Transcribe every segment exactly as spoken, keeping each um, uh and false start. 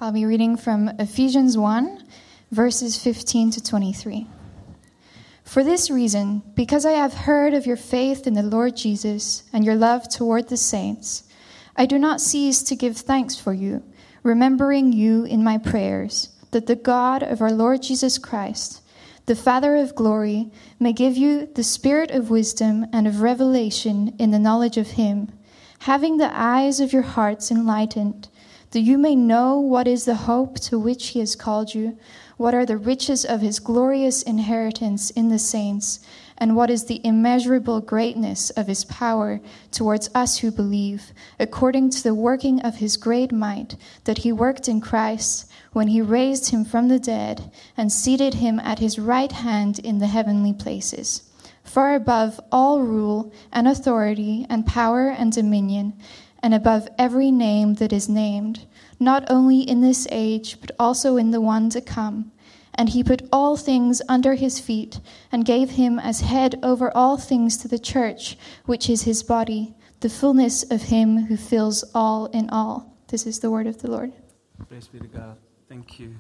I'll be reading from Ephesians one, verses fifteen to twenty-three. For this reason, because I have heard of your faith in the Lord Jesus and your love toward the saints, I do not cease to give thanks for you, remembering you in my prayers, that the God of our Lord Jesus Christ, the Father of glory, may give you the spirit of wisdom and of revelation in the knowledge of him, having the eyes of your hearts enlightened, that you may know what is the hope to which he has called you, what are the riches of his glorious inheritance in the saints, and what is the immeasurable greatness of his power towards us who believe, according to the working of his great might, that he worked in Christ, when he raised him from the dead and seated him at his right hand in the heavenly places, far above all rule and authority and power and dominion, and above every name that is named, not only in this age, but also in the one to come. And he put all things under his feet, and gave him as head over all things to the church, which is his body, the fullness of him who fills all in all. This is the word of the Lord. Praise be to God. Thank you.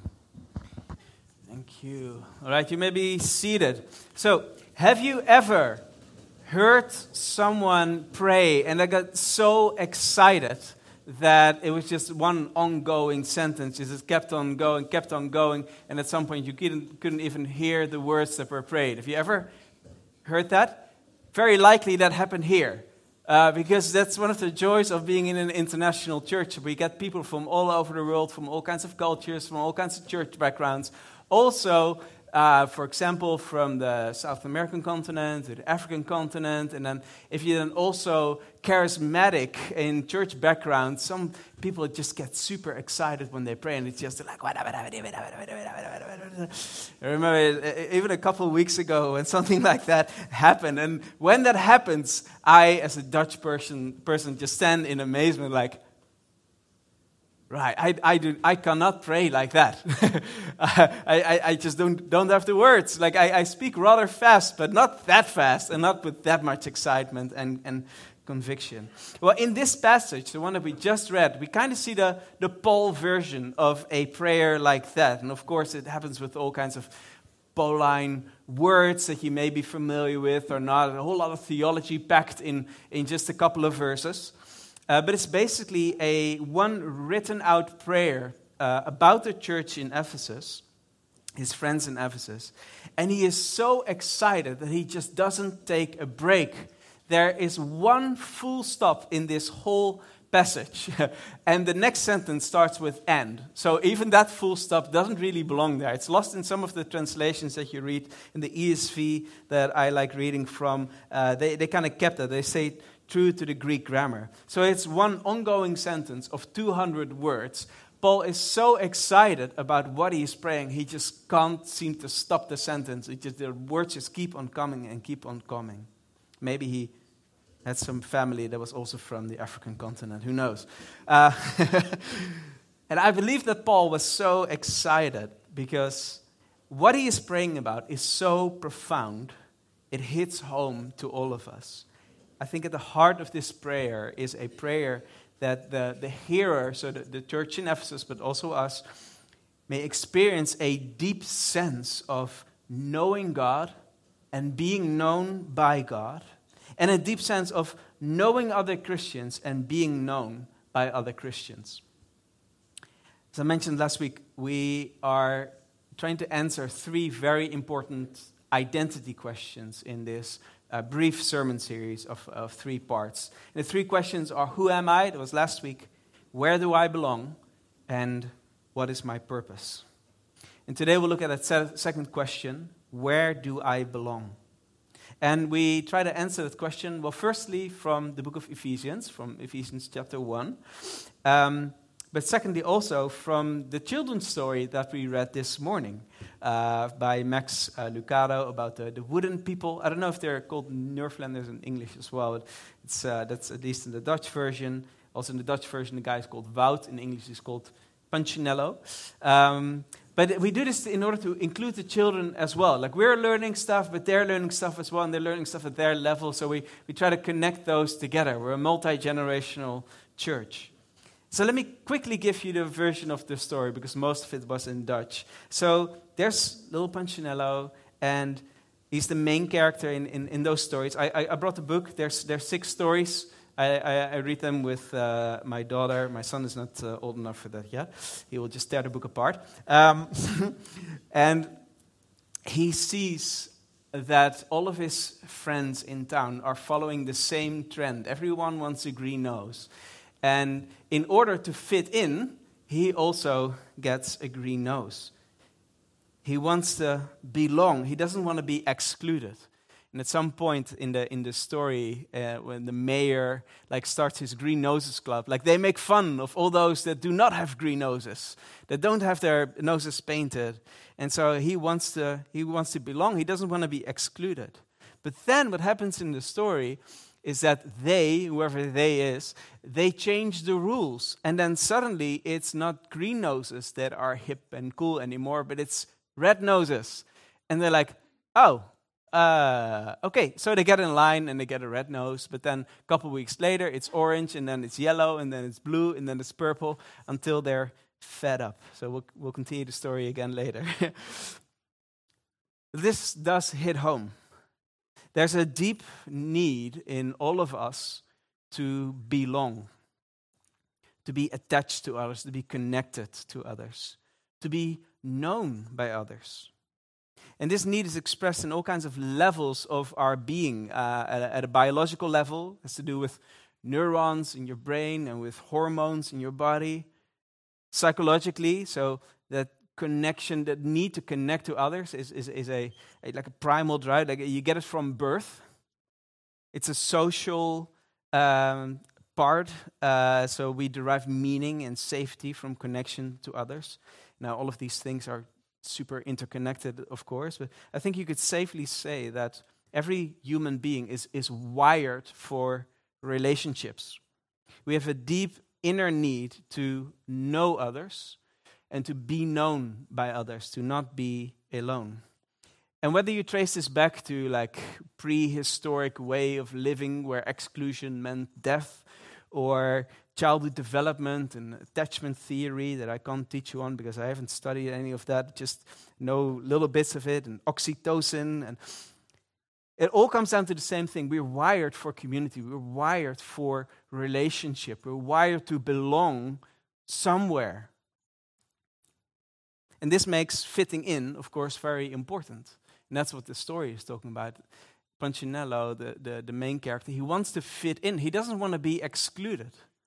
Thank you. All right, you may be seated. So, have you ever heard someone pray and they got so excited that it was just one ongoing sentence? It just kept on going, kept on going, and at some point you couldn't, couldn't even hear the words that were prayed. Have you ever heard that? Very likely that happened here. Uh, because that's one of the joys of being in an international church. We get people from all over the world, from all kinds of cultures, from all kinds of church backgrounds. Also, uh, for example, from the South American continent to the African continent. And then if you're then also charismatic in church background, some people just get super excited when they pray. And it's just like, I remember even a couple of weeks ago when something like that happened. And when that happens, I, as a Dutch person, person just stand in amazement like, right, I, I, do, I cannot pray like that. I, I, I just don't, don't have the words. Like I, I speak rather fast, but not that fast and not with that much excitement and, and conviction. Well, in this passage, the one that we just read, we kind of see the, the Paul version of a prayer like that. And of course, it happens with all kinds of Pauline words that you may be familiar with or not. A whole lot of theology packed in, in just a couple of verses. Uh, but it's basically a one written out prayer uh, about the church in Ephesus, his friends in Ephesus. And he is so excited that he just doesn't take a break. There is one full stop in this whole passage. And the next sentence starts with "and." So even that full stop doesn't really belong there. It's lost in some of the translations that you read in the E S V that I like reading from. Uh, they they kind of kept that. They say true to the Greek grammar. So it's one ongoing sentence of two hundred words. Paul is so excited about what he is praying, he just can't seem to stop the sentence. It just, the words just keep on coming and keep on coming. Maybe he had some family that was also from the African continent. Who knows? Uh, and I believe that Paul was so excited because what he is praying about is so profound, it hits home to all of us. I think at the heart of this prayer is a prayer that the, the hearer, so the, the church in Ephesus, but also us, may experience a deep sense of knowing God and being known by God, and a deep sense of knowing other Christians and being known by other Christians. As I mentioned last week, we are trying to answer three very important identity questions in this a brief sermon series of, of three parts. And the three questions are, who am I? That was last week. Where do I belong? And what is my purpose? And today we'll look at that se- second question, where do I belong? And we try to answer that question, well, firstly, from the book of Ephesians, from Ephesians chapter one. Um, but secondly, also from the children's story that we read this morning uh, by Max uh, Lucado about the, the wooden people. I don't know if they're called Nerflanders in English as well. But it's uh, that's at least in the Dutch version. Also in the Dutch version, the guy is called Wout. In English, he's called Punchinello. Um, but we do this in order to include the children as well. Like we're learning stuff, but they're learning stuff as well, and they're learning stuff at their level. So we, we try to connect those together. We're a multi-generational church. So let me quickly give you the version of the story, because most of it was in Dutch. So there's little Punchinello, and he's the main character in, in, in those stories. I, I, I brought the book. There's, there's six stories. I, I, I read them with uh, my daughter. My son is not uh, old enough for that yet. He will just tear the book apart. Um, and he sees that all of his friends in town are following the same trend. Everyone wants a green nose. And in order to fit in, he also gets a green nose. He wants to belong. He doesn't want to be excluded. And at some point in the in the story, uh, when the mayor like starts his Green Noses Club, like they make fun of all those that do not have green noses, that don't have their noses painted, and so he wants to he wants to belong. He doesn't want to be excluded. But then what happens in the story is that they, whoever they is, they change the rules, and then suddenly it's not green noses that are hip and cool anymore, but it's red noses, and they're like, oh. Uh, okay, so they get in line and they get a red nose, but then a couple weeks later it's orange, and then it's yellow, and then it's blue, and then it's purple, until they're fed up. So we'll, we'll continue the story again later. This does hit home. There's a deep need in all of us to belong, to be attached to others, to be connected to others, to be known by others. And this need is expressed in all kinds of levels of our being. Uh, at, a, at a biological level, it has to do with neurons in your brain and with hormones in your body. Psychologically, so that connection, that need to connect to others is, is, is a, a like a primal drive. Like you get it from birth. It's a social um, part. Uh, so we derive meaning and safety from connection to others. Now, all of these things are super interconnected, of course, but I think you could safely say that every human being is, is wired for relationships. We have a deep inner need to know others and to be known by others, to not be alone. And whether you trace this back to like prehistoric way of living where exclusion meant death, or childhood development and attachment theory that I can't teach you on because I haven't studied any of that, just know little bits of it, and oxytocin, and it all comes down to the same thing. We're wired for community. We're wired for relationship. We're wired to belong somewhere. And this makes fitting in, of course, very important. And that's what the story is talking about. Punchinello, the, the, the main character, he wants to fit in. He doesn't want to be excluded.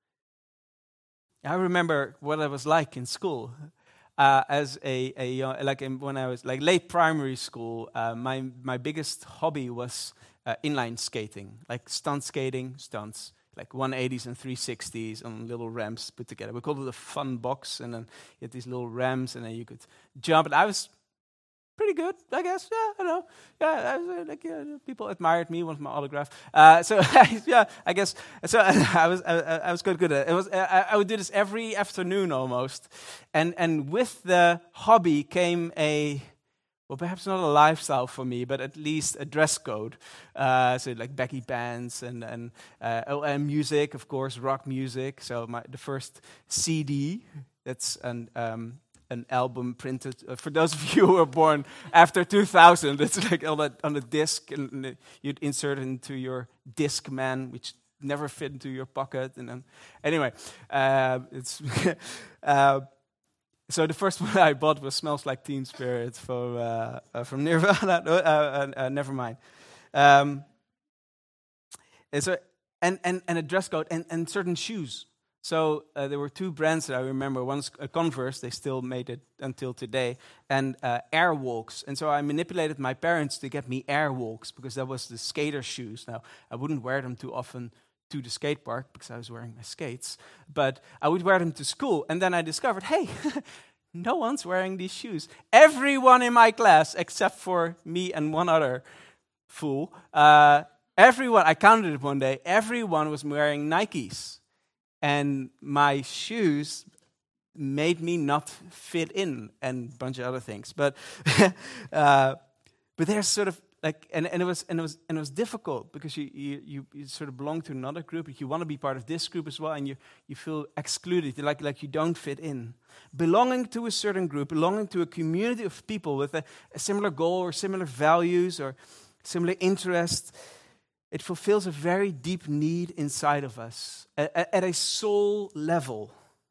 I remember what I was like in school. Uh, as a, a uh, like in, when I was like late primary school, uh, my my biggest hobby was uh, inline skating, like stunt skating, stunts, like one eighties and three sixties on little ramps put together. We called it a fun box, and then you had these little ramps, and then you could jump. And I was pretty good, I guess. Yeah, I don't know. Yeah, I was, uh, like yeah, people admired me, wanted my autograph. Uh, so yeah, I guess. So I was I, I was quite good at it. It was I, I would do this every afternoon almost, and and with the hobby came a well, perhaps not a lifestyle for me, but at least a dress code. Uh, so like baggy pants and and uh, oh, and music, of course, rock music. So my the first C D that's an um, an album printed, uh, for those of you who were born after two thousand, it's like on a, on a disc, and, and you'd insert it into your Discman, which never fit into your pocket. And then, anyway, uh, it's uh, so the first one I bought was "Smells Like Teen Spirit" from uh, uh, from Nirvana. uh, uh, uh, never mind. Um, and so and, and and a dress code and, and certain shoes. So uh, there were two brands that I remember. One's uh, Converse, they still made it until today, and uh, Airwalks. And so I manipulated my parents to get me Airwalks because that was the skater shoes. Now, I wouldn't wear them too often to the skate park because I was wearing my skates, but I would wear them to school. And then I discovered, hey, no one's wearing these shoes. Everyone in my class, except for me and one other fool, uh, everyone, I counted it one day, everyone was wearing Nikes. And my shoes made me not fit in, and a bunch of other things. But uh, but there's sort of like, and, and it was and it was and it was difficult because you you, you, you sort of belong to another group. You want to be part of this group as well, and you, you feel excluded, like like you don't fit in. Belonging to a certain group, belonging to a community of people with a, a similar goal or similar values or similar interests, it fulfills a very deep need inside of us at, at a soul level.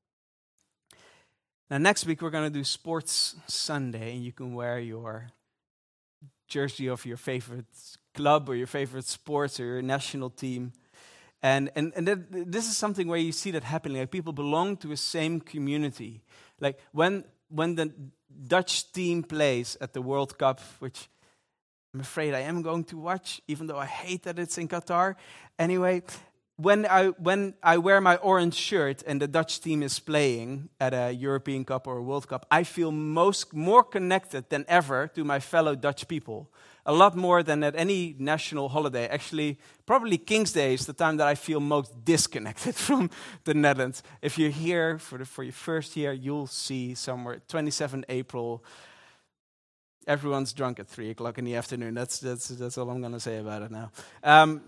Now, next week we're going to do Sports Sunday, and you can wear your jersey of your favorite club or your favorite sports or your national team. And and, and that, this is something where you see that happening. Like people belong to a same community. Like when when the Dutch team plays at the World Cup, which I'm afraid I am going to watch, even though I hate that it's in Qatar. Anyway, when I when I wear my orange shirt and the Dutch team is playing at a European Cup or a World Cup, I feel most more connected than ever to my fellow Dutch people. A lot more than at any national holiday. Actually, probably King's Day is the time that I feel most disconnected from the Netherlands. If you're here for the, for your first year, you'll see somewhere twenty-seventh of April. Everyone's drunk at three o'clock in the afternoon. That's that's that's all I'm going to say about it now. Um,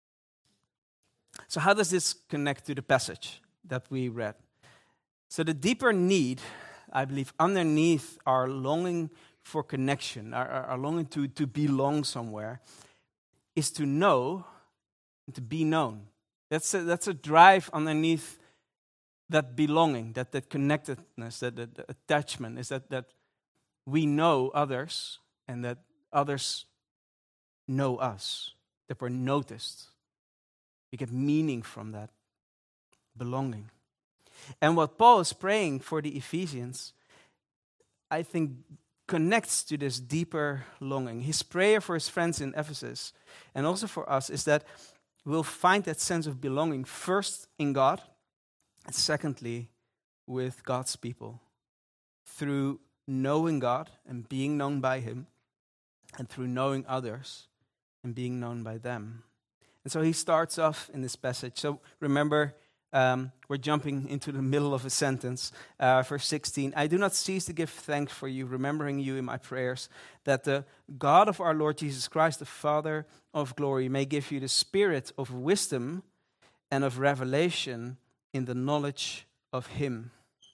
so how does this connect to the passage that we read? So the deeper need, I believe, underneath our longing for connection, our, our, our longing to, to belong somewhere, is to know and to be known. That's a, that's a drive underneath that belonging, that, that connectedness, that, that, that attachment, is that, that we know others and that others know us, that we're noticed. We get meaning from that belonging. And what Paul is praying for the Ephesians, I think, connects to this deeper longing. His prayer for his friends in Ephesus and also for us is that we'll find that sense of belonging first in God and secondly with God's people through knowing God and being known by Him and through knowing others and being known by them. And so he starts off in this passage. So remember, Um, we're jumping into the middle of a sentence. Uh, verse sixteen, I do not cease to give thanks for you, remembering you in my prayers, that the God of our Lord Jesus Christ, the Father of glory, may give you the spirit of wisdom and of revelation in the knowledge of Him.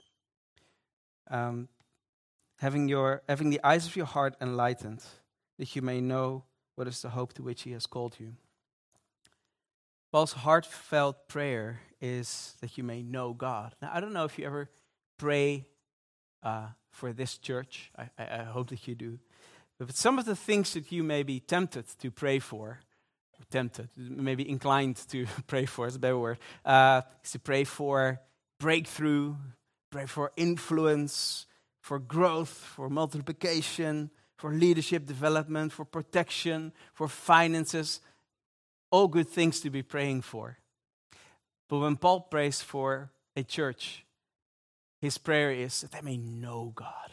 Um, having your having the eyes of your heart enlightened, that you may know what is the hope to which He has called you. Paul's heartfelt prayer is that you may know God. Now, I don't know if you ever pray uh, for this church. I, I, I hope that you do. But some of the things that you may be tempted to pray for, or tempted, maybe inclined to pray for, is a better word, uh, is to pray for breakthrough, pray for influence, for growth, for multiplication, for leadership development, for protection, for finances. All good things to be praying for. But when Paul prays for a church, his prayer is that they may know God.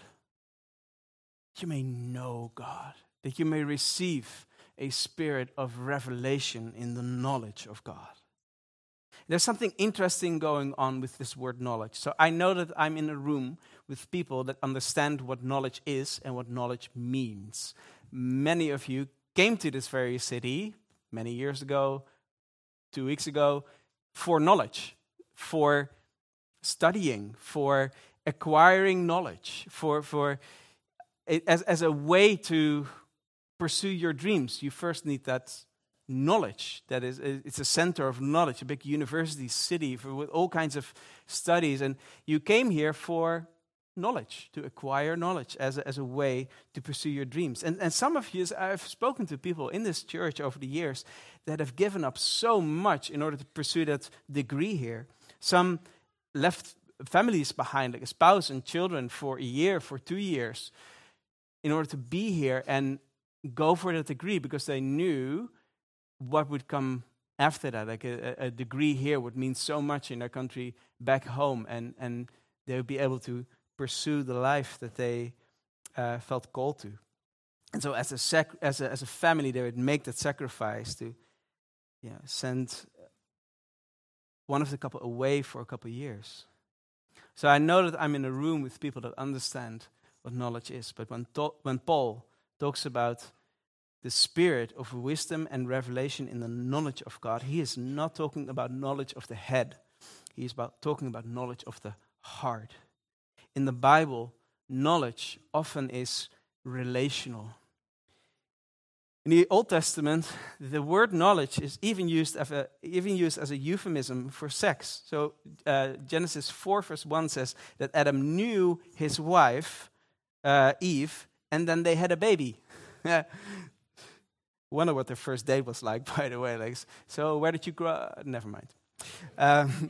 That you may know God. That you may receive a spirit of revelation in the knowledge of God. There's something interesting going on with this word knowledge. So I know that I'm in a room with people that understand what knowledge is and what knowledge means. Many of you came to this very city many years ago, two weeks ago, for knowledge, for studying, for acquiring knowledge, for for as as a way to pursue your dreams. You first need that knowledge. That is, it's a center of knowledge, a big university city for, with all kinds of studies, and you came here for knowledge, to acquire knowledge as a, as a way to pursue your dreams. And, and some of you, I've spoken to people in this church over the years that have given up so much in order to pursue that degree here. Some left families behind, like a spouse and children, for a year, for two years, in order to be here and go for that degree because they knew what would come after that. Like a, a degree here would mean so much in their country back home, and, and they would be able to pursue the life that they uh, felt called to. And so as a, sac- as a as a family, they would make that sacrifice to you know, send one of the couple away for a couple of years. So I know that I'm in a room with people that understand what knowledge is. But when, to- when Paul talks about the spirit of wisdom and revelation in the knowledge of God. He is not talking about knowledge of the head. He is about talking about knowledge of the heart. In the Bible, knowledge often is relational. In the Old Testament, the word knowledge is even used as a, even used as a euphemism for sex. So uh, Genesis four verse one says that Adam knew his wife, uh, Eve, and then they had a baby. Wonder what their first date was like, by the way. Like, so where did you grow up? Never mind. Um,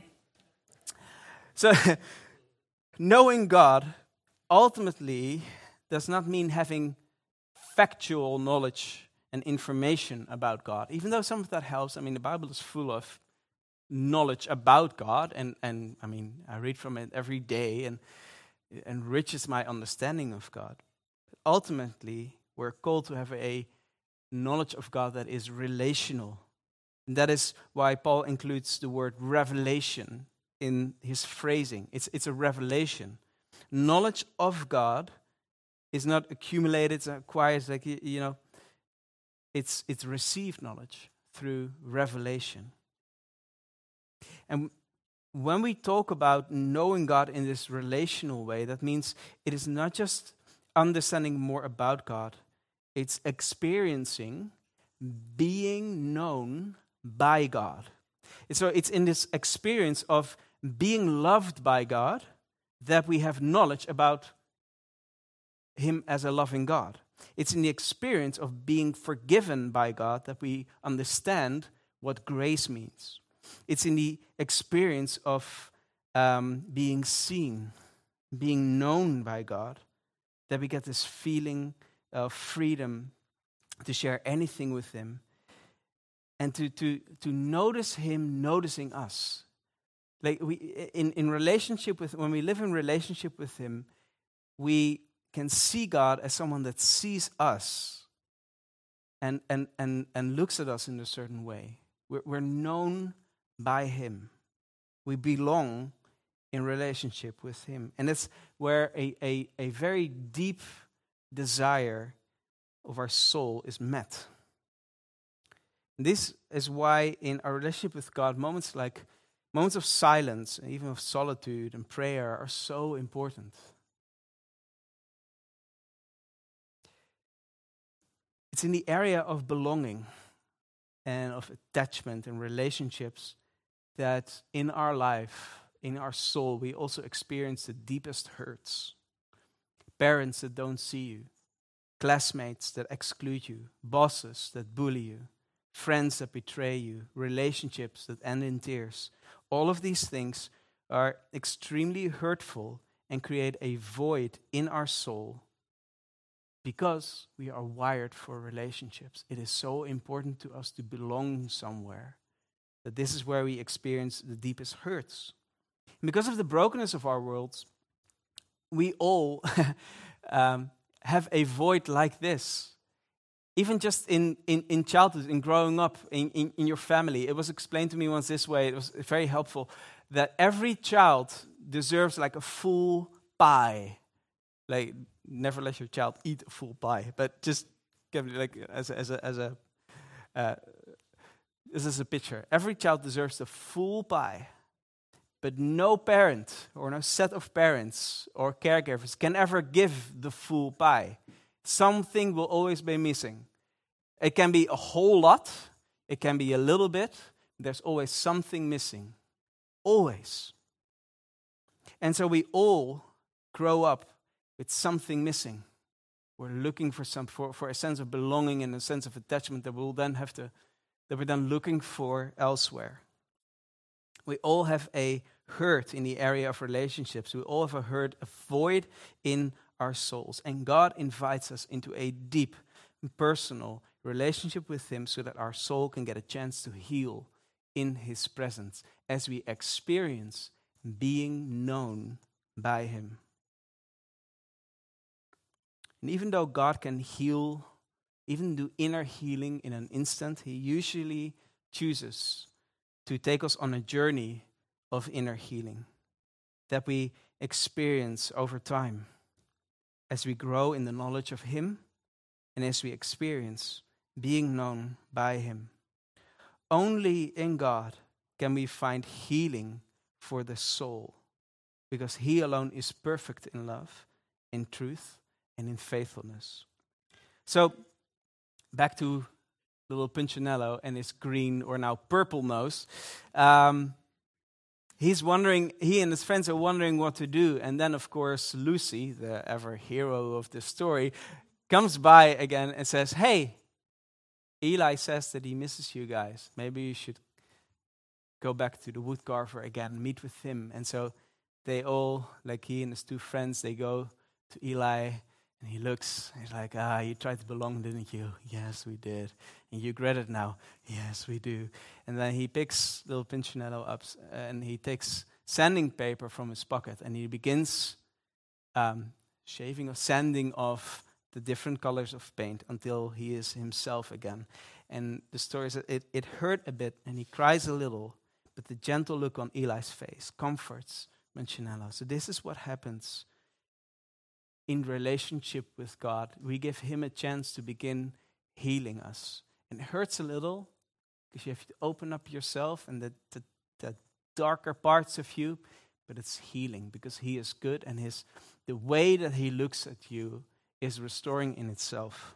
so knowing God ultimately does not mean having factual knowledge and information about God, even though some of that helps. I mean, the Bible is full of knowledge about God, and, and I mean, I read from it every day, and it enriches my understanding of God. But ultimately, we're called to have a knowledge of God that is relational. And that is why Paul includes the word revelation in his phrasing. It's, it's a revelation. Knowledge of God is not accumulated, it's acquired, like, you, you know, It's, it's received knowledge through revelation. And when we talk about knowing God in this relational way, that means it is not just understanding more about God, it's experiencing being known by God. And so it's in this experience of being loved by God that we have knowledge about Him as a loving God. It's in the experience of being forgiven by God that we understand what grace means. It's in the experience of um, being seen, being known by God, that we get this feeling of freedom to share anything with Him and to to to notice Him noticing us. Like we in, in relationship with when we live in relationship with Him, we can see God as someone that sees us and and and, and looks at us in a certain way. We're, we're known by Him. We belong in relationship with Him. And that's where a, a, a very deep desire of our soul is met. And this is why in our relationship with God, moments like moments of silence, and even of solitude and prayer are so important. It's in the area of belonging and of attachment and relationships that in our life, in our soul, we also experience the deepest hurts. Parents that don't see you, classmates that exclude you, bosses that bully you, friends that betray you, relationships that end in tears. All of these things are extremely hurtful and create a void in our soul because we are wired for relationships. It is so important to us to belong somewhere that this is where we experience the deepest hurts. And because of the brokenness of our worlds, we all um, have a void like this. Even just in, in, in childhood, in growing up in, in, in your family, it was explained to me once this way, it was very helpful, that every child deserves like a full pie. Like, never let your child eat a full pie, but just give it like as a, as a, as a uh, this is a picture. Every child deserves the full pie, but no parent or no set of parents or caregivers can ever give the full pie. Something will always be missing. It can be a whole lot, it can be a little bit, there's always something missing. Always. And so we all grow up with something missing. We're looking for some for, for a sense of belonging and a sense of attachment that we'll then have to that we're then looking for elsewhere. We all have a hurt in the area of relationships. We all have a hurt, a void in our souls. And God invites us into a deep, personal relationship with Him so that our soul can get a chance to heal in His presence as we experience being known by Him. And even though God can heal, even do inner healing in an instant, He usually chooses to take us on a journey of inner healing that we experience over time as we grow in the knowledge of Him and as we experience being known by him. Only in God can we find healing for the soul, because he alone is perfect in love, in truth, and in faithfulness. So, back to little Punchinello and his green or now purple nose. Um, he's wondering, he and his friends are wondering what to do. And then, of course, Lucy, the ever hero of the story, comes by again and says, hey, Eli says that he misses you guys. Maybe you should go back to the woodcarver again, meet with him. And so they all, like he and his two friends, they go to Eli. And he looks, he's like, ah, you tried to belong, didn't you? Yes, we did. And you regret it now? Yes, we do. And then he picks little Punchinello up and he takes sanding paper from his pocket and he begins um, shaving or sanding off the different colors of paint until he is himself again. And the story is that it, it hurt a bit and he cries a little, but the gentle look on Eli's face comforts Punchinello. So this is what happens in relationship with God. We give him a chance to begin healing us. And it hurts a little because you have to open up yourself and the, the, the darker parts of you, but it's healing because he is good and his the way that he looks at you is restoring in itself.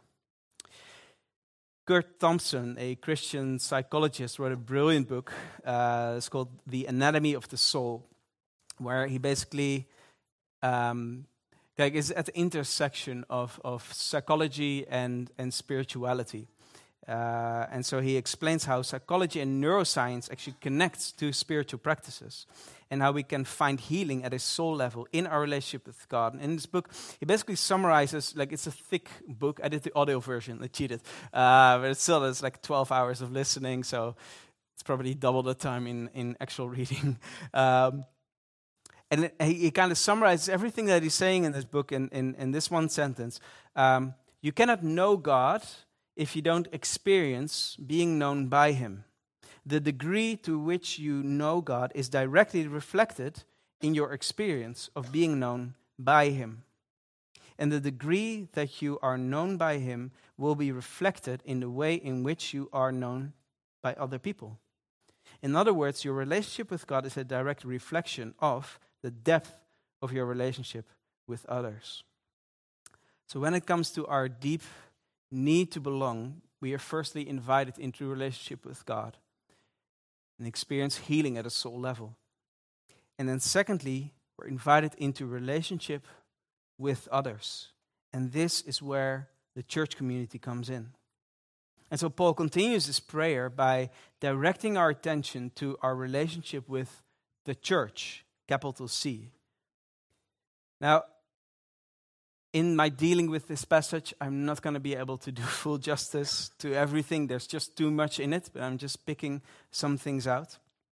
Kurt Thompson, a Christian psychologist, wrote a brilliant book. Uh, it's called The Anatomy of the Soul, where he basically um, Like it's at the intersection of, of psychology and, and spirituality. Uh, and so he explains how psychology and neuroscience actually connects to spiritual practices and how we can find healing at a soul level in our relationship with God. And in this book, he basically summarizes, like it's a thick book. I did the audio version, I cheated. Uh, but it's still, it's like twelve hours of listening, so it's probably double the time in, in actual reading. Um, And he, he kind of summarizes everything that he's saying in this book in, in, in this one sentence. Um, you cannot know God if you don't experience being known by him. The degree to which you know God is directly reflected in your experience of being known by him. And the degree that you are known by him will be reflected in the way in which you are known by other people. In other words, your relationship with God is a direct reflection of the depth of your relationship with others. So when it comes to our deep need to belong, we are firstly invited into a relationship with God and experience healing at a soul level. And then secondly, we're invited into relationship with others. And this is where the church community comes in. And so Paul continues this prayer by directing our attention to our relationship with the church, capital C. Now, in my dealing with this passage, I'm not going to be able to do full justice to everything. There's just too much in it, but I'm just picking some things out.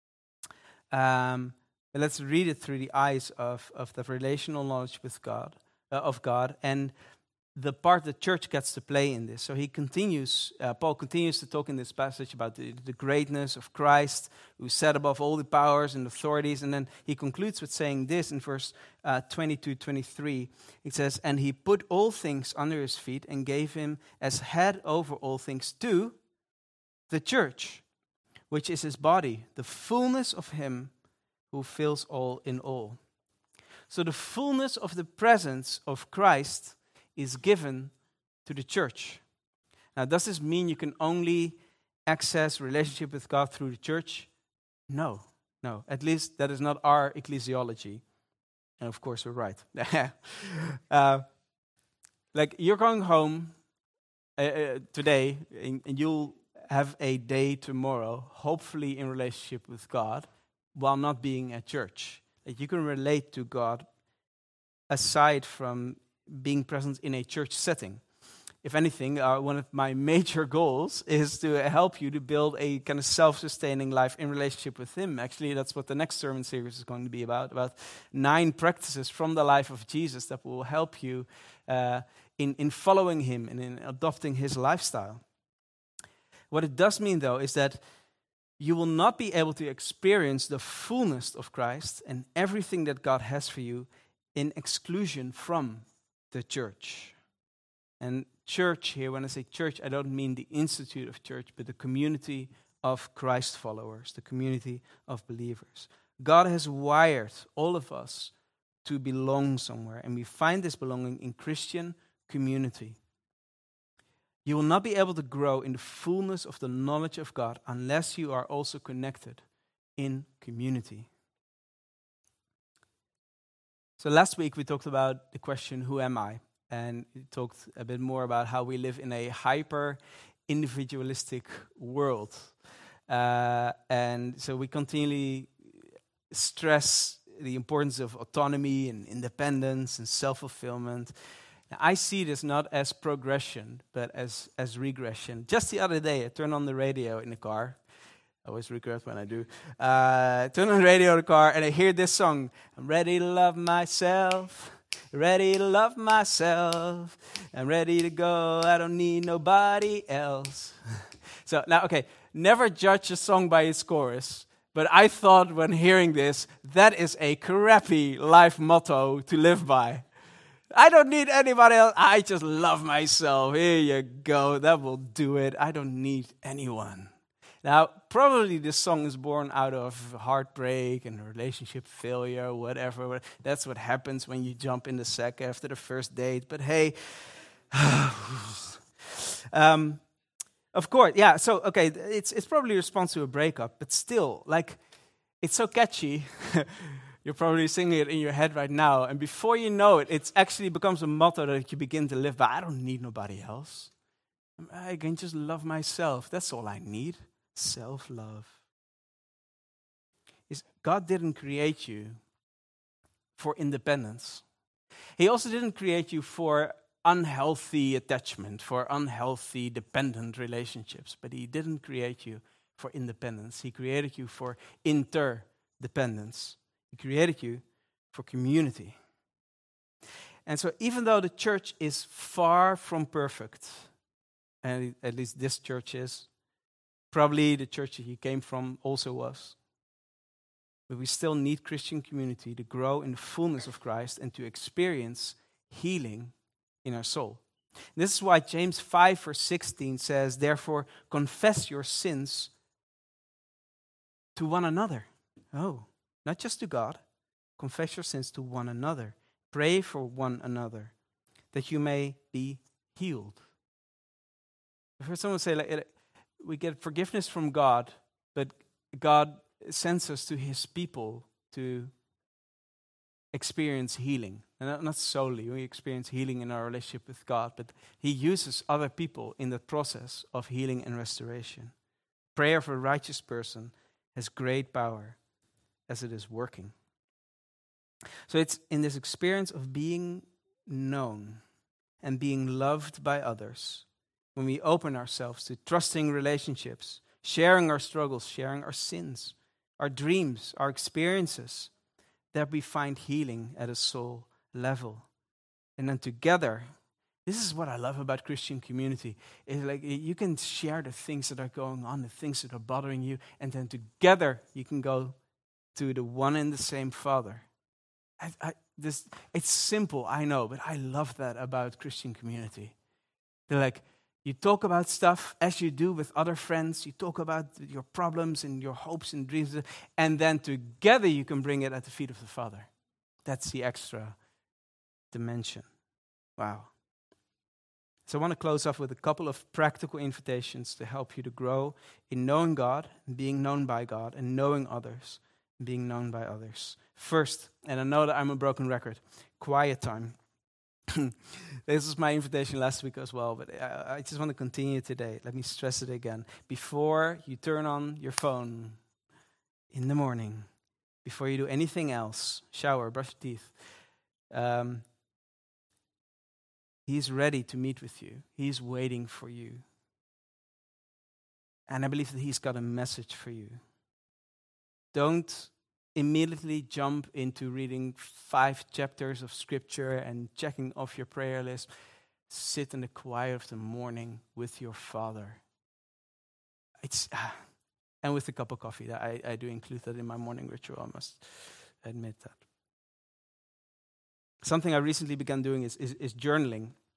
Um, but let's read it through the eyes of, of the relational knowledge with God, uh, of God, and the part the church gets to play in this. So he continues, uh, Paul continues to talk in this passage about the, the greatness of Christ, who set above all the powers and authorities. And then he concludes with saying this in verse uh, twenty-two, twenty-three. It says, and he put all things under his feet and gave him as head over all things to the church, which is his body, the fullness of him who fills all in all. So the fullness of the presence of Christ is given to the church. Now, does this mean you can only access relationship with God through the church? No, no. At least that is not our ecclesiology. And of course, we're right. uh, like, you're going home uh, uh, today, and, and you'll have a day tomorrow, hopefully in relationship with God, while not being at church. Like, you can relate to God aside from being present in a church setting. If anything, uh, one of my major goals is to help you to build a kind of self-sustaining life in relationship with Him. Actually, that's what the next sermon series is going to be about, about nine practices from the life of Jesus that will help you uh, in, in following Him and in adopting His lifestyle. What it does mean, though, is that you will not be able to experience the fullness of Christ and everything that God has for you in exclusion from the church. And church here, when I say church, I don't mean the institute of church, but the community of Christ followers, the community of believers. God has wired all of us to belong somewhere, and we find this belonging in Christian community. You will not be able to grow in the fullness of the knowledge of God unless you are also connected in community. So last week we talked about the question, who am I? And we talked a bit more about how we live in a hyper-individualistic world. Uh, and so we continually stress the importance of autonomy and independence and self-fulfillment. Now, I see this not as progression, but as, as regression. Just the other day, I turned on the radio in the car. I always regret when I do. Uh, turn on the radio in the car, and I hear this song. I'm ready to love myself. Ready to love myself. I'm ready to go. I don't need nobody else. So now, okay, never judge a song by its chorus. But I thought when hearing this, that is a crappy life motto to live by. I don't need anybody else. I just love myself. Here you go. That will do it. I don't need anyone. Now, probably this song is born out of heartbreak and relationship failure, whatever. That's what happens when you jump in the sack after the first date. But hey, um, of course, yeah. So, okay, it's it's probably a response to a breakup, but still, like, it's so catchy. You're probably singing it in your head right now, and before you know it, it actually becomes a motto that you begin to live by. I don't need nobody else. I can just love myself. That's all I need. Self-love. Is God didn't create you for independence. He also didn't create you for unhealthy attachment, for unhealthy dependent relationships, but He didn't create you for independence. He created you for interdependence. He created you for community. And so even though the church is far from perfect, and at least this church is, probably the church that you came from also was, but we still need Christian community to grow in the fullness of Christ and to experience healing in our soul. This is why James five verse sixteen says, therefore confess your sins to one another. Oh, not just to God. Confess your sins to one another. Pray for one another that you may be healed. I've heard someone say, like, we get forgiveness from God, but God sends us to His people to experience healing. And not solely, we experience healing in our relationship with God, but He uses other people in the process of healing and restoration. Prayer for a righteous person has great power as it is working. So it's in this experience of being known and being loved by others, when we open ourselves to trusting relationships, sharing our struggles, sharing our sins, our dreams, our experiences, that we find healing at a soul level. And then together, this is what I love about Christian community. It's like you can share the things that are going on, the things that are bothering you, and then together you can go to the one and the same Father. I, I, this, it's simple, I know, but I love that about Christian community. They're like, you talk about stuff as you do with other friends. You talk about your problems and your hopes and dreams. And then together you can bring it at the feet of the Father. That's the extra dimension. Wow. So I want to close off with a couple of practical invitations to help you to grow in knowing God, being known by God, and knowing others, being known by others. First, and I know that I'm a broken record, quiet time. This was my invitation last week as well, but I, I just want to continue today. Let me stress it again. Before you turn on your phone in the morning, before you do anything else, shower, brush your teeth, um, He's ready to meet with you. He's waiting for you. And I believe that He's got a message for you. Don't immediately jump into reading five chapters of scripture and checking off your prayer list. Sit in the quiet of the morning with your Father. It's ah, and with a cup of coffee. I, I do include that in my morning ritual, I must admit that. Something I recently began doing is, is, is journaling.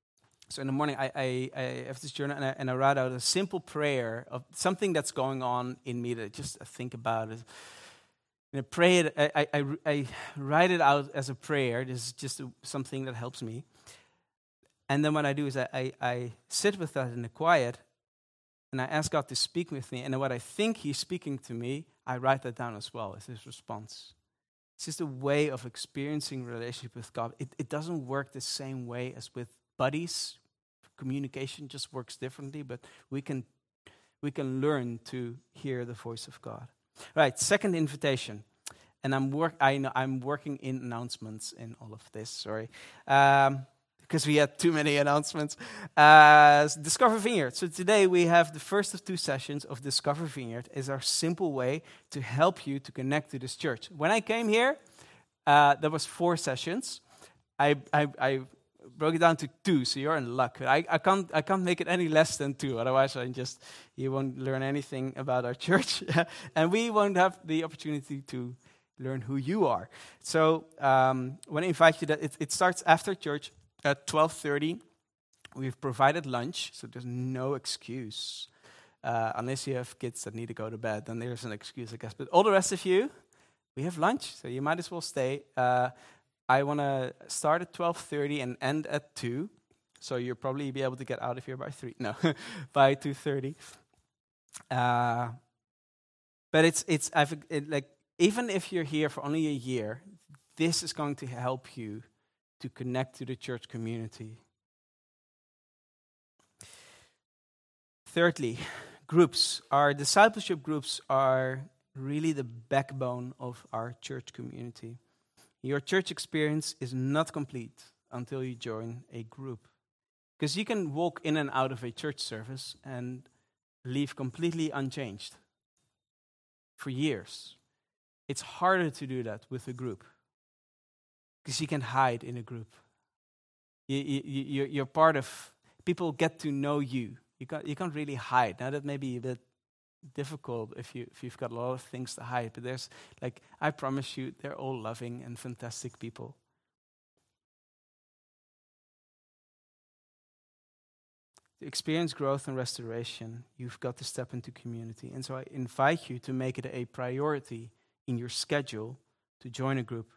So in the morning, I, I, I have this journal, and I, and I write out a simple prayer of something that's going on in me that just I think about it. And I pray it, I, I, I write it out as a prayer. This is just a, something that helps me. And then what I do is I, I, I sit with that in the quiet, and I ask God to speak with me. And then what I think He's speaking to me, I write that down as well as His response. It's just a way of experiencing relationship with God. It, it doesn't work the same way as with buddies. Communication just works differently, but we can we can learn to hear the voice of God. Right, second invitation, and I'm work. I know I'm working in announcements in all of this. Sorry, um, because we had too many announcements. Uh, Discover Vineyard. So today we have the first of two sessions of Discover Vineyard. Is our simple way to help you to connect to this church. When I came here, uh, there was four sessions. I I. I broke it down to two, so you're in luck. I, I can't I can't make it any less than two, otherwise I just you won't learn anything about our church, and we won't have the opportunity to learn who you are. So um, I want to invite you that it, it starts after church at twelve thirty. We've provided lunch, so there's no excuse. Uh, unless you have kids that need to go to bed, then there's an excuse, I guess. But all the rest of you, we have lunch, so you might as well stay. Uh, I want to start at twelve thirty and end at two, so you'll probably be able to get out of here by three. No, by two thirty. Uh, but it's it's I've it, like even if you're here for only a year, this is going to help you to connect to the church community. Thirdly, groups. Our discipleship groups are really the backbone of our church community. Your church experience is not complete until you join a group. Because you can walk in and out of a church service and leave completely unchanged for years. It's harder to do that with a group. Because you can hide in a group. You, you, you're part of, people get to know you. You can't, you can't really hide. Now that may be a bit difficult if you if you've got a lot of things to hide, but there's like I promise you, they're all loving and fantastic people. To experience growth and restoration, you've got to step into community, and so I invite you to make it a priority in your schedule to join a group.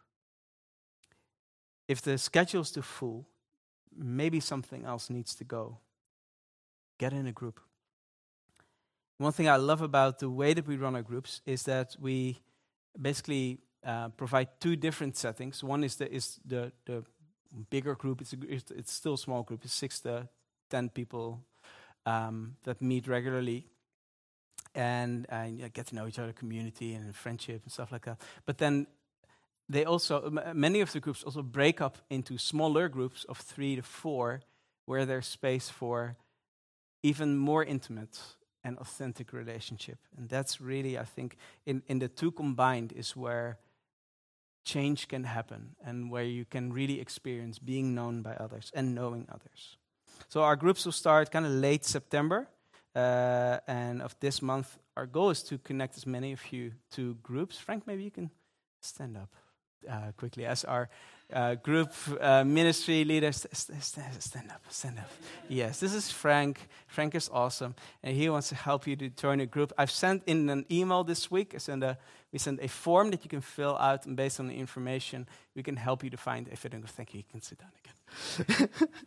If the schedule's too full, maybe something else needs to go. Get in a group. One thing I love about the way that we run our groups is that we basically uh, provide two different settings. One is the is the, the bigger group. It's, a, it's it's still a small group. It's six to ten people um, that meet regularly and uh, get to know each other, community and friendship and stuff like that. But then they also m- many of the groups also break up into smaller groups of three to four, where there's space for even more intimate and authentic relationship. And that's really, I think, in, in the two combined is where change can happen and where you can really experience being known by others and knowing others. So our groups will start kind of late September. Uh, and of this month, our goal is to connect as many of you to groups. Frank, maybe you can stand up uh, quickly as our uh, group uh, ministry leader. St- st- st- stand up, stand up. Yes, this is Frank. Frank is awesome, and he wants to help you to join a group. I've sent in an email this week. I sent a, we sent a form that you can fill out, and based on the information, we can help you to find a fitting. Thank you. You can sit down again.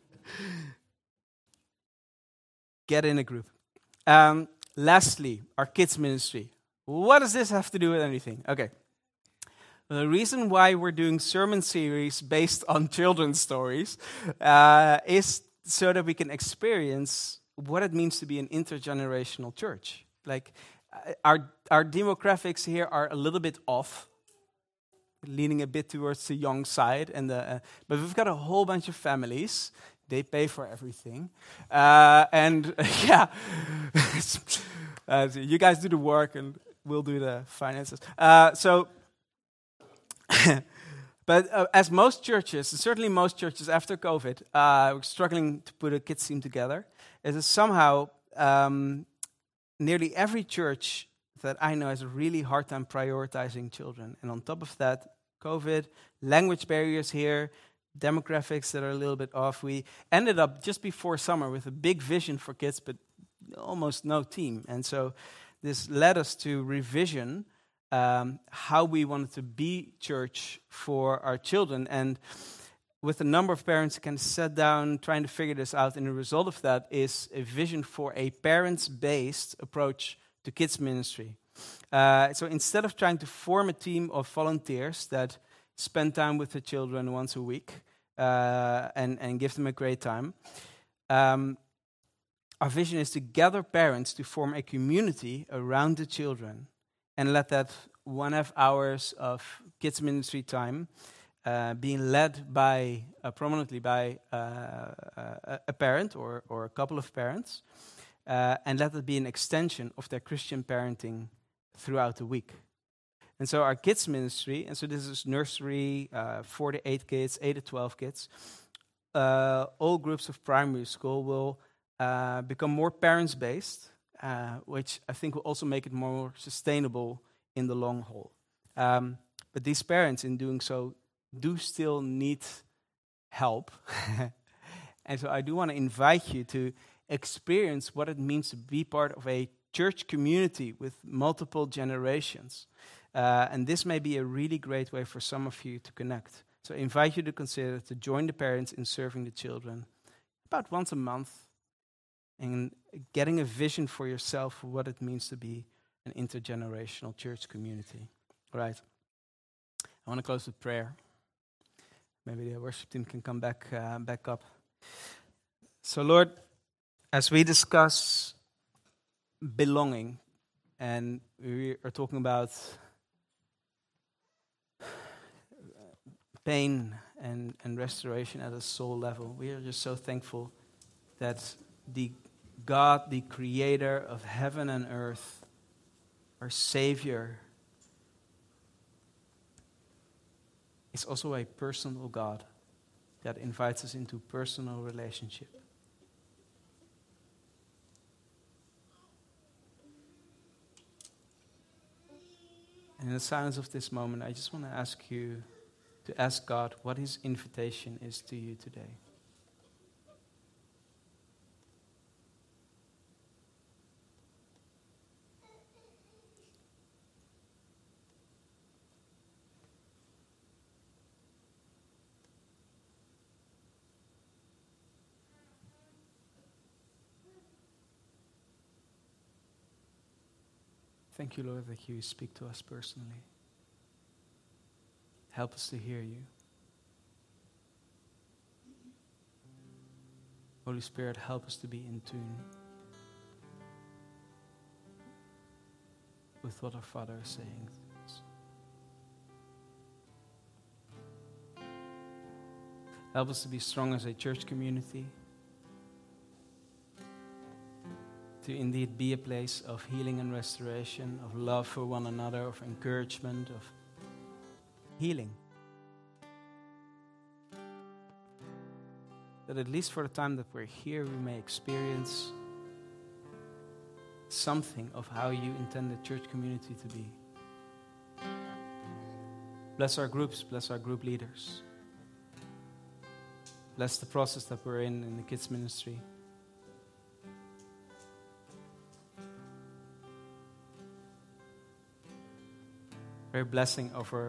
Get in a group. Um, lastly, our kids ministry. What does this have to do with anything? Okay. Well, the reason why we're doing sermon series based on children's stories uh, is so that we can experience what it means to be an intergenerational church. Like uh, our our demographics here are a little bit off, leaning a bit towards the young side, and the, uh, but we've got a whole bunch of families. They pay for everything, uh, and uh, yeah, uh, so you guys do the work, and we'll do the finances. Uh, so. But uh, as most churches, and certainly most churches after COVID, uh, were struggling to put a kids team together, is that somehow um, nearly every church that I know has a really hard time prioritizing children. And on top of that, COVID, language barriers here, demographics that are a little bit off. We ended up just before summer with a big vision for kids, but almost no team. And so this led us to revision um, how we wanted to be church for our children. And with a number of parents, kind of sat down trying to figure this out. And the result of that is a vision for a parents-based approach to kids ministry. Uh, so instead of trying to form a team of volunteers that spend time with the children once a week uh, and, and give them a great time, um, our vision is to gather parents to form a community around the children and let that one and a half hours of kids ministry time uh, being led by, uh, prominently by uh, a, a parent or, or a couple of parents, uh, and let it be an extension of their Christian parenting throughout the week. And so our kids ministry, and so this is nursery, uh, four to eight kids, eight to twelve kids, uh, all groups of primary school will uh, become more parents-based, uh, which I think will also make it more sustainable in the long haul. Um, but these parents, in doing so, do still need help. And so I do want to invite you to experience what it means to be part of a church community with multiple generations. Uh, and this may be a really great way for some of you to connect. So I invite you to consider to join the parents in serving the children about once a month and getting a vision for yourself for what it means to be an intergenerational church community. All right. I want to close with prayer. Maybe the worship team can come back, uh, back up. So Lord, as we discuss belonging, and we are talking about pain and, and restoration at a soul level, we are just so thankful that the God, the creator of heaven and earth, our Savior, is also a personal God that invites us into personal relationship. And in the silence of this moment, I just want to ask you to ask God what His invitation is to you today. Thank you, Lord, that you speak to us personally. Help us to hear you. Holy Spirit, help us to be in tune with what our Father is saying to us. Help us to be strong as a church community, to indeed be a place of healing and restoration, of love for one another, of encouragement, of healing. That at least for the time that we're here, we may experience something of how you intend the church community to be. Bless our groups, bless our group leaders. Bless the process that we're in in the kids ministry. Pray blessing over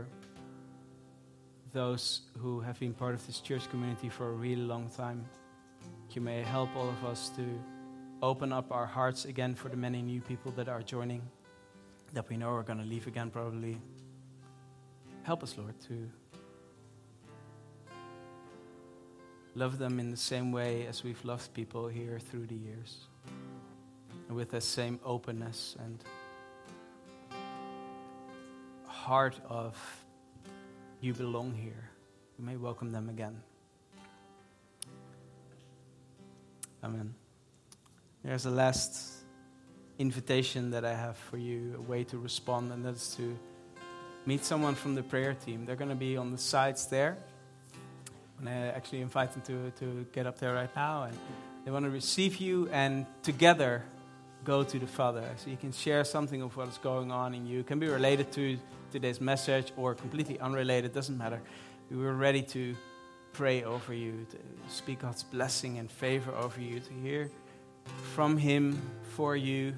those who have been part of this church community for a really long time. You may help all of us to open up our hearts again for the many new people that are joining, that we know are going to leave again probably. Help us, Lord, to love them in the same way as we've loved people here through the years, and with the same openness and heart of you belong here. We may welcome them again. Amen. There's a last invitation that I have for you, a way to respond, and that's to meet someone from the prayer team. They're going to be on the sides there. And I actually invite them to, to get up there right now, and they want to receive you and together go to the Father. So you can share something of what is going on in you. It can be related to today's message or completely unrelated, doesn't matter. We were ready to pray over you, to speak God's blessing and favor over you, to hear from Him for you,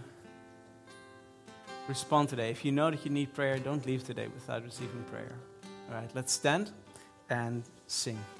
respond today. If you know that you need prayer, don't leave today without receiving prayer. All right, let's stand and sing.